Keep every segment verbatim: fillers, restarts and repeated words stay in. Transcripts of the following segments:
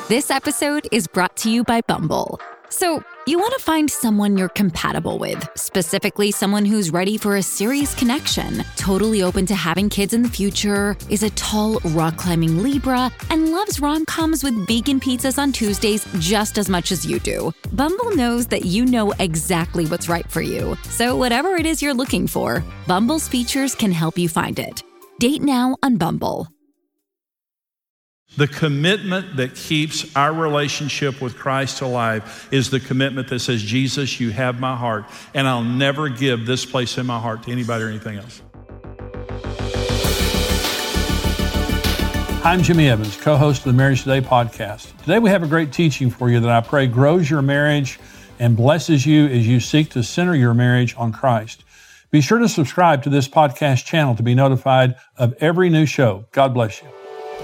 This episode is brought to you by Bumble. So, you want to find someone you're compatible with, specifically someone who's ready for a serious connection, totally open to having kids in the future, is a tall, rock-climbing Libra, and loves rom-coms with vegan pizzas on Tuesdays just as much as you do. Bumble knows that you know exactly what's right for you. So whatever it is you're looking for, Bumble's features can help you find it. Date now on Bumble. The commitment that keeps our relationship with Christ alive is the commitment that says, Jesus, you have my heart, and I'll never give this place in my heart to anybody or anything else. I'm Jimmy Evans, co-host of the Marriage Today podcast. Today we have a great teaching for you that I pray grows your marriage and blesses you as you seek to center your marriage on Christ. Be sure to subscribe to this podcast channel to be notified of every new show. God bless you.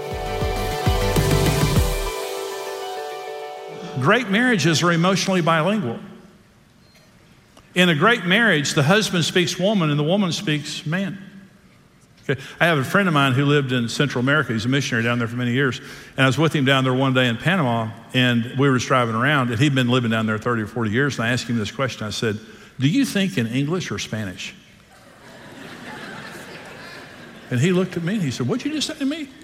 Great marriages are emotionally bilingual. In a great marriage, the husband speaks woman and the woman speaks man. Okay. I have a friend of mine who lived in Central America. He's a missionary down there for many years. And I was with him down there one day in Panama, and we were just driving around, and he'd been living down there thirty or forty years. And I asked him this question. I said, do you think in English or Spanish? And he looked at me and he said, what'd you just say to me?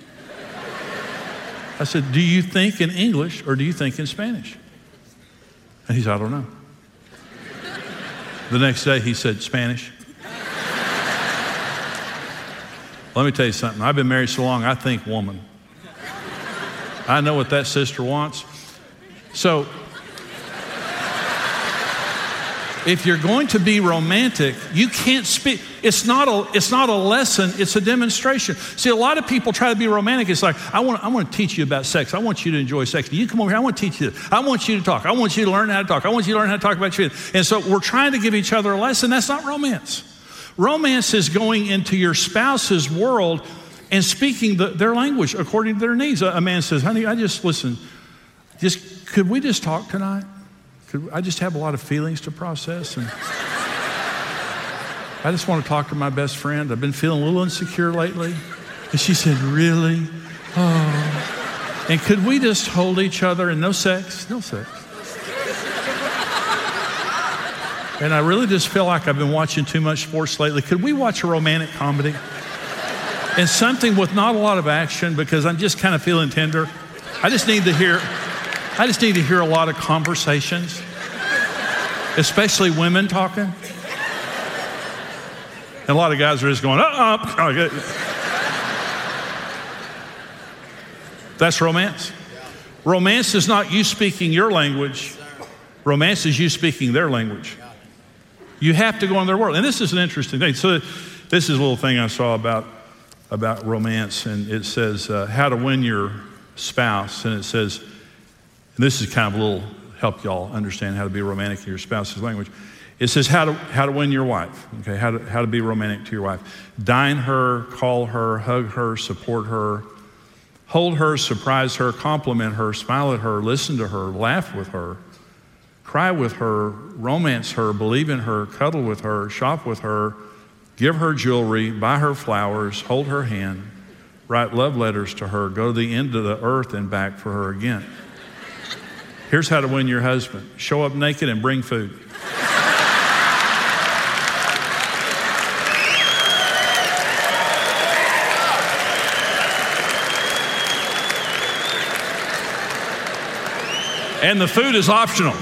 I said, do you think in English or do you think in Spanish? And he said, I don't know. The next day he said, Spanish. Let me tell you something. I've been married so long, I think woman. I know what that sister wants. So, if you're going to be romantic, you can't speak. It's not a, it's not a lesson, it's a demonstration. See, a lot of people try to be romantic. It's like, I want, I want to teach you about sex. I want you to enjoy sex. You come over here, I want to teach you this. I want you to talk. I want you to learn how to talk. I want you to learn how to talk about your feelings. And so we're trying to give each other a lesson. That's not romance. Romance is going into your spouse's world and speaking the, their language according to their needs. A, a man says, honey, I just, listen, just, could we just talk tonight? Could I just have a lot of feelings to process, and I just want to talk to my best friend. I've been feeling a little insecure lately. And she said, really? Oh. And could we just hold each other and no sex? No sex. And I really just feel like I've been watching too much sports lately. Could we watch a romantic comedy? And something with not a lot of action, because I'm just kind of feeling tender. I just need to hear... I just need to hear a lot of conversations, especially women talking. And a lot of guys are just going, uh-uh. That's romance. Romance is not you speaking your language. Romance is you speaking their language. You have to go in their world. And this is an interesting thing. So this is a little thing I saw about, about romance. And it says, uh, how to win your spouse. And it says, and this is kind of a little help y'all understand how to be romantic in your spouse's language. It says how to how to win your wife. Okay, how to how to be romantic to your wife. Dine her, call her, hug her, support her, hold her, surprise her, compliment her, smile at her, listen to her, laugh with her, cry with her, romance her, believe in her, cuddle with her, shop with her, give her jewelry, buy her flowers, hold her hand, write love letters to her, go to the end of the earth and back for her again. Here's how to win your husband. Show up naked and bring food. And the food is optional.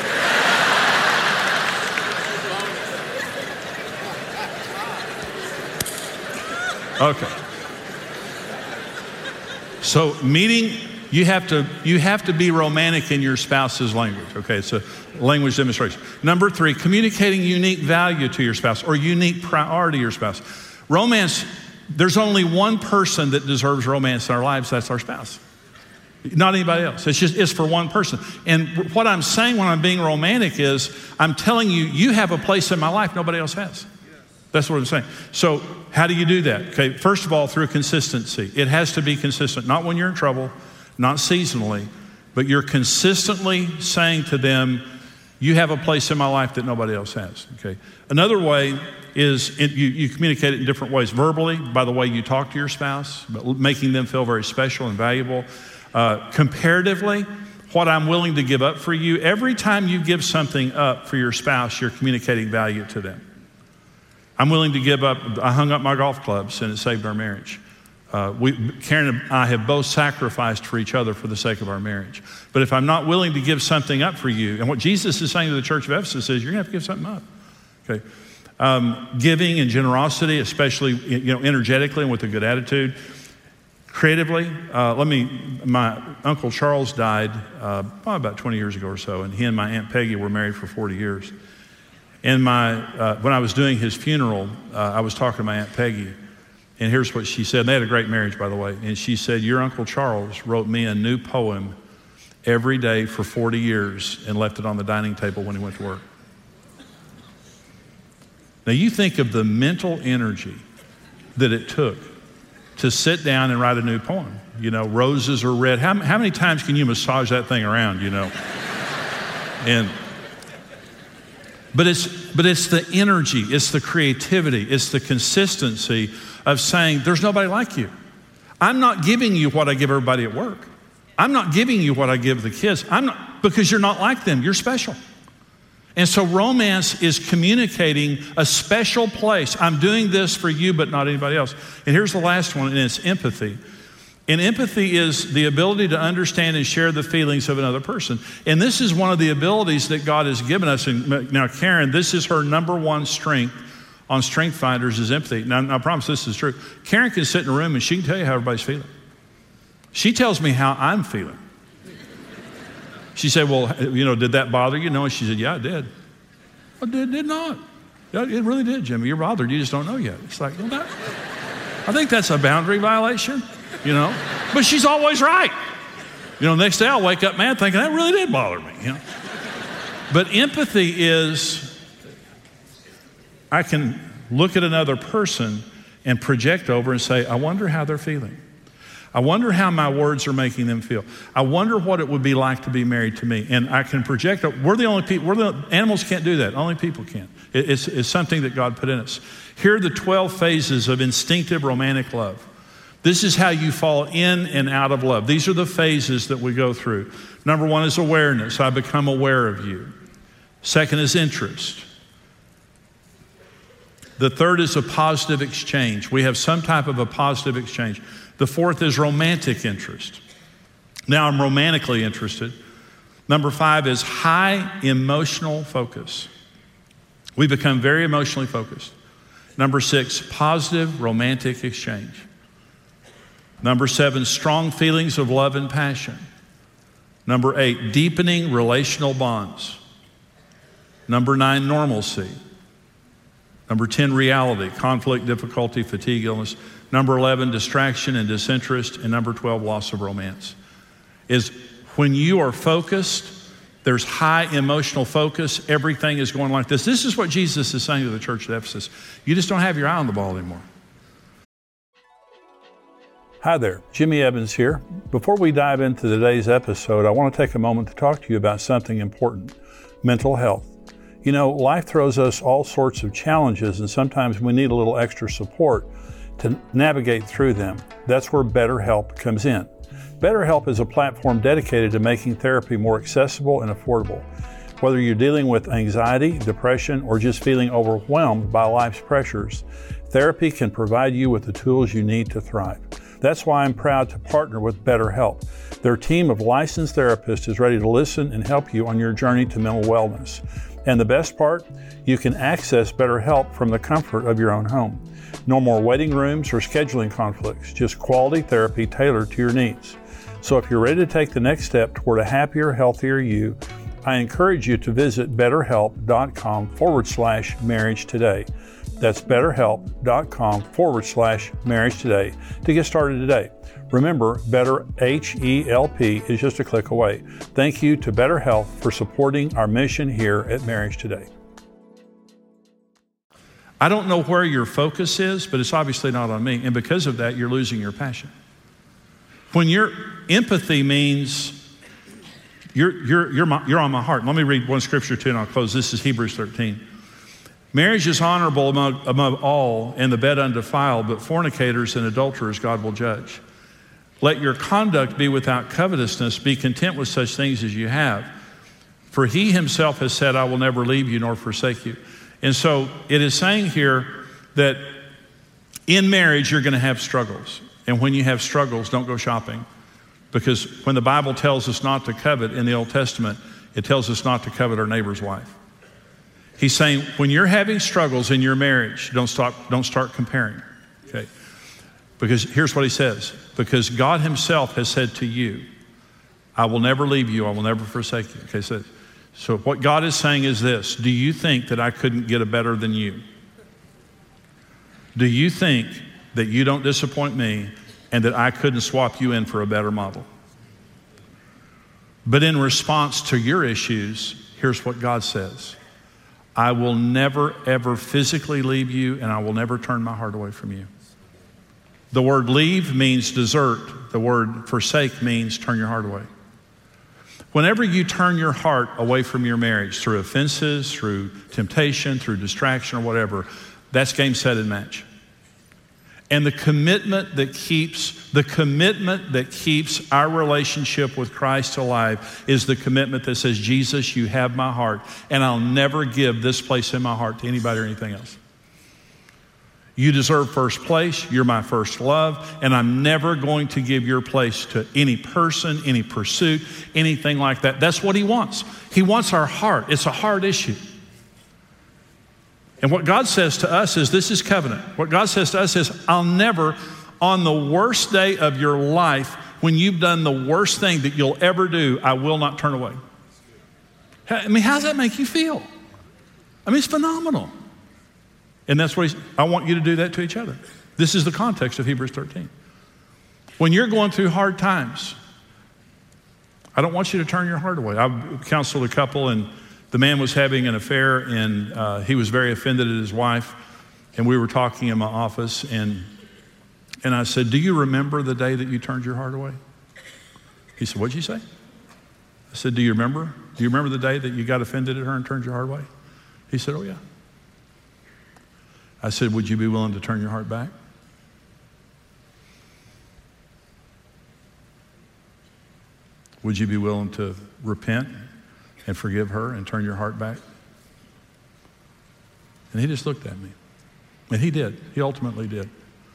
Okay. So meeting... You have to you have to be romantic in your spouse's language. Okay, it's a language demonstration. Number three, communicating unique value to your spouse or unique priority to your spouse. Romance, there's only one person that deserves romance in our lives, that's our spouse. Not anybody else. It's just, it's for one person. And what I'm saying when I'm being romantic is, I'm telling you, you have a place in my life nobody else has. That's what I'm saying. So how do you do that? Okay, first of all, through consistency. It has to be consistent, not when you're in trouble, not seasonally, but you're consistently saying to them, you have a place in my life that nobody else has, okay? Another way is it, you, you communicate it in different ways. Verbally, by the way you talk to your spouse, but making them feel very special and valuable. Uh, comparatively, what I'm willing to give up for you, every time you give something up for your spouse, you're communicating value to them. I'm willing to give up, I hung up my golf clubs and it saved our marriage. Uh, we, Karen and I have both sacrificed for each other for the sake of our marriage. But if I'm not willing to give something up for you, and what Jesus is saying to the church of Ephesus is, you're gonna have to give something up, okay? Um, giving and generosity, especially you know energetically and with a good attitude. Creatively, uh, let me, my Uncle Charles died uh, probably about twenty years ago or so, and he and my Aunt Peggy were married for forty years. And my, uh, when I was doing his funeral, uh, I was talking to my Aunt Peggy, and here's what she said. They had a great marriage, by the way. And she said, your Uncle Charles wrote me a new poem every day for forty years and left it on the dining table when he went to work. Now you think of the mental energy that it took to sit down and write a new poem. You know, roses are red. How, how many times can you massage that thing around, you know? and But it's, but it's the energy, it's the creativity, it's the consistency of saying, there's nobody like you. I'm not giving you what I give everybody at work. I'm not giving you what I give the kids. I'm not, because you're not like them, you're special. And so romance is communicating a special place. I'm doing this for you, but not anybody else. And here's the last one, and it's empathy. And empathy is the ability to understand and share the feelings of another person. And this is one of the abilities that God has given us. And now, Karen, this is her number one strength on Strength Finders is empathy. Now, I promise this is true. Karen can sit in a room and she can tell you how everybody's feeling. She tells me how I'm feeling. She said, well, you know, did that bother you? No, and she said, yeah, it did. Well, it did, did not. Yeah, it really did, Jimmy. You're bothered. You just don't know yet. It's like, well, that, I think that's a boundary violation. You know, but she's always right. You know, next day I'll wake up mad thinking that really did bother me, you know. But empathy is, I can look at another person and project over and say, I wonder how they're feeling. I wonder how my words are making them feel. I wonder what it would be like to be married to me. And I can project, we're the only people, we're the, animals can't do that. Only people can. It, it's, it's something that God put in us. Here are the twelve phases of instinctive romantic love. This is how you fall in and out of love. These are the phases that we go through. Number one is awareness. I become aware of you. Second is interest. The third is a positive exchange. We have some type of a positive exchange. The fourth is romantic interest. Now I'm romantically interested. Number five is high emotional focus. We become very emotionally focused. Number six, positive romantic exchange. Number seven, strong feelings of love and passion. Number eight, deepening relational bonds. Number nine, normalcy. Number ten, reality, conflict, difficulty, fatigue, illness. Number eleven, distraction and disinterest. And number twelve, loss of romance. Is when you are focused, there's high emotional focus, everything is going like this. This is what Jesus is saying to the church at Ephesus. You just don't have your eye on the ball anymore. Hi there, Jimmy Evans here. Before we dive into today's episode, I want to take a moment to talk to you about something important, mental health. You know, life throws us all sorts of challenges, and sometimes we need a little extra support to navigate through them. That's where BetterHelp comes in. BetterHelp is a platform dedicated to making therapy more accessible and affordable. Whether you're dealing with anxiety, depression, or just feeling overwhelmed by life's pressures, therapy can provide you with the tools you need to thrive. That's why I'm proud to partner with BetterHelp. Their team of licensed therapists is ready to listen and help you on your journey to mental wellness. And the best part, you can access BetterHelp from the comfort of your own home. No more waiting rooms or scheduling conflicts, just quality therapy tailored to your needs. So if you're ready to take the next step toward a happier, healthier you, I encourage you to visit betterhelp.com forward slash marriage today. That's betterhelp.com forward slash marriage today to get started today. Remember, Better H E L P is just a click away. Thank you to BetterHelp for supporting our mission here at Marriage Today. I don't know where your focus is, but it's obviously not on me. And because of that, you're losing your passion. When your empathy means you're, you're, you're, my, you're on my heart. Let me read one scripture too and I'll close. This is Hebrews thirteen. Marriage is honorable among, among all, and the bed undefiled, but fornicators and adulterers God will judge. Let your conduct be without covetousness. Be content with such things as you have. For he himself has said, I will never leave you nor forsake you. And so it is saying here that in marriage, you're going to have struggles. And when you have struggles, don't go shopping. Because when the Bible tells us not to covet in the Old Testament, it tells us not to covet our neighbor's wife. He's saying, when you're having struggles in your marriage, don't stop, don't start comparing. Okay? Because here's what he says. Because God himself has said to you, I will never leave you, I will never forsake you. Okay, so, so what God is saying is this. Do you think that I couldn't get a better than you? Do you think that you don't disappoint me and that I couldn't swap you in for a better model? But in response to your issues, here's what God says. I will never, ever physically leave you, and I will never turn my heart away from you. The word leave means desert. The word forsake means turn your heart away. Whenever you turn your heart away from your marriage through offenses, through temptation, through distraction or whatever, that's game, set, and match. And the commitment that keeps, the commitment that keeps our relationship with Christ alive is the commitment that says, Jesus, you have my heart, and I'll never give this place in my heart to anybody or anything else. You deserve first place, you're my first love, and I'm never going to give your place to any person, any pursuit, anything like that. That's what he wants. He wants our heart. It's a heart issue. And what God says to us is, this is covenant. What God says to us is, I'll never, on the worst day of your life, when you've done the worst thing that you'll ever do, I will not turn away. I mean, how does that make you feel? I mean, it's phenomenal. And that's what he's, I want you to do that to each other. This is the context of Hebrews thirteen. When you're going through hard times, I don't want you to turn your heart away. I've counseled a couple, and the man was having an affair, and uh, he was very offended at his wife. And we were talking in my office, and and I said, do you remember the day that you turned your heart away? He said, what'd you say? I said, do you remember? Do you remember the day that you got offended at her and turned your heart away? He said, oh yeah. I said, would you be willing to turn your heart back? Would you be willing to repent and forgive her and turn your heart back? And he just looked at me. And he did. He ultimately did.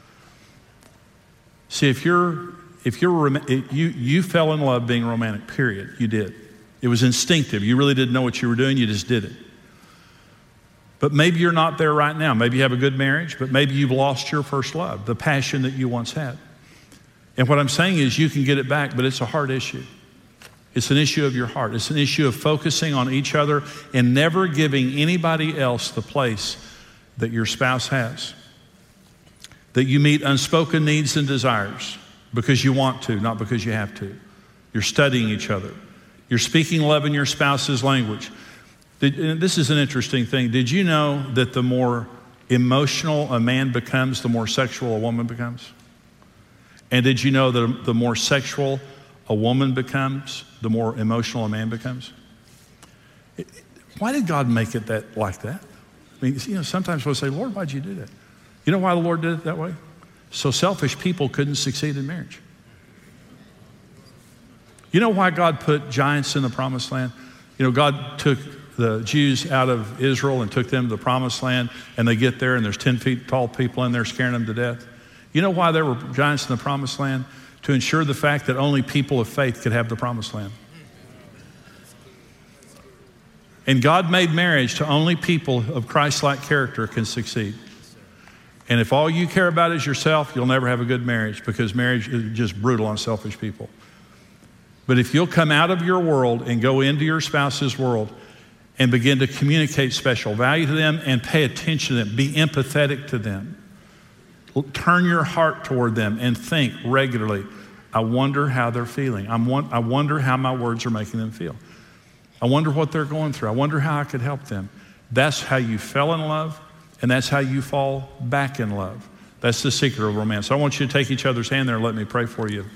See, if you're, if you're, you, you fell in love being romantic, period. You did. It was instinctive. You really didn't know what you were doing. You just did it. But maybe you're not there right now. Maybe you have a good marriage, but maybe you've lost your first love, the passion that you once had. And what I'm saying is you can get it back, but it's a heart issue. It's an issue of your heart. It's an issue of focusing on each other and never giving anybody else the place that your spouse has. That you meet unspoken needs and desires because you want to, not because you have to. You're studying each other. You're speaking love in your spouse's language. Did, this is an interesting thing. Did you know that the more emotional a man becomes, the more sexual a woman becomes? And did you know that the more sexual a woman becomes, the more emotional a man becomes? It, why did God make it that like that? I mean, you know, sometimes we'll say, Lord, why'd you do that? You know why the Lord did it that way? So selfish people couldn't succeed in marriage. You know why God put giants in the promised land? You know, God took the Jews out of Israel and took them to the promised land, and they get there and there's ten feet tall people in there scaring them to death. You know why there were giants in the promised land? To ensure the fact that only people of faith could have the promised land. And God made marriage to only people of Christ-like character can succeed. And if all you care about is yourself, you'll never have a good marriage, because marriage is just brutal on selfish people. But if you'll come out of your world and go into your spouse's world and begin to communicate special value to them and pay attention to them, be empathetic to them, turn your heart toward them and think regularly, I wonder how they're feeling. I'm, I wonder how my words are making them feel. I wonder what they're going through. I wonder how I could help them. That's how you fell in love, and that's how you fall back in love. That's the secret of romance. So I want you to take each other's hand there and let me pray for you.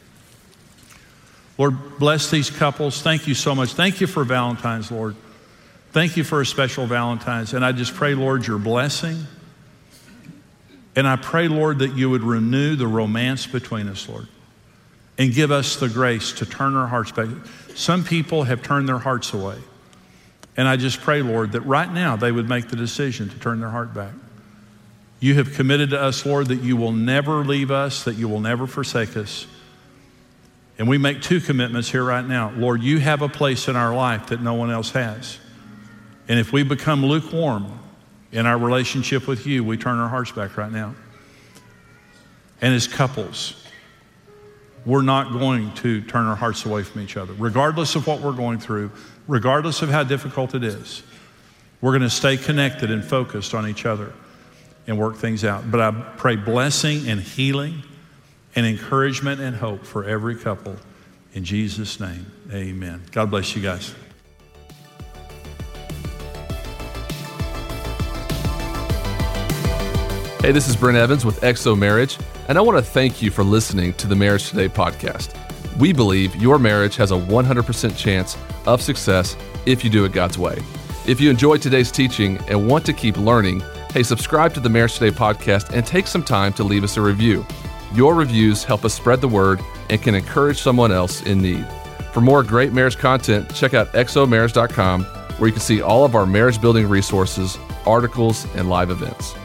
Lord, bless these couples. Thank you so much. Thank you for Valentine's, Lord. Thank you for a special Valentine's. And I just pray, Lord, your blessing. And I pray, Lord, that you would renew the romance between us, Lord. and give us the grace to turn our hearts back. Some people have turned their hearts away. And I just pray, Lord, that right now they would make the decision to turn their heart back. You have committed to us, Lord, that you will never leave us, that you will never forsake us. And we make two commitments here right now. Lord, you have a place in our life that no one else has. And if we become lukewarm in our relationship with you, we turn our hearts back right now. And as couples, we're not going to turn our hearts away from each other. Regardless of what we're going through, regardless of how difficult it is, we're going to stay connected and focused on each other and work things out. But I pray blessing and healing and encouragement and hope for every couple. In Jesus' name, amen. God bless you guys. Hey, this is Brent Evans with X O Marriage, and I want to thank you for listening to the Marriage Today podcast. We believe your marriage has a one hundred percent chance of success if you do it God's way. If you enjoyed today's teaching and want to keep learning, hey, subscribe to the Marriage Today podcast and take some time to leave us a review. Your reviews help us spread the word and can encourage someone else in need. For more great marriage content, check out X O marriage dot com, where you can see all of our marriage building resources, articles, and live events.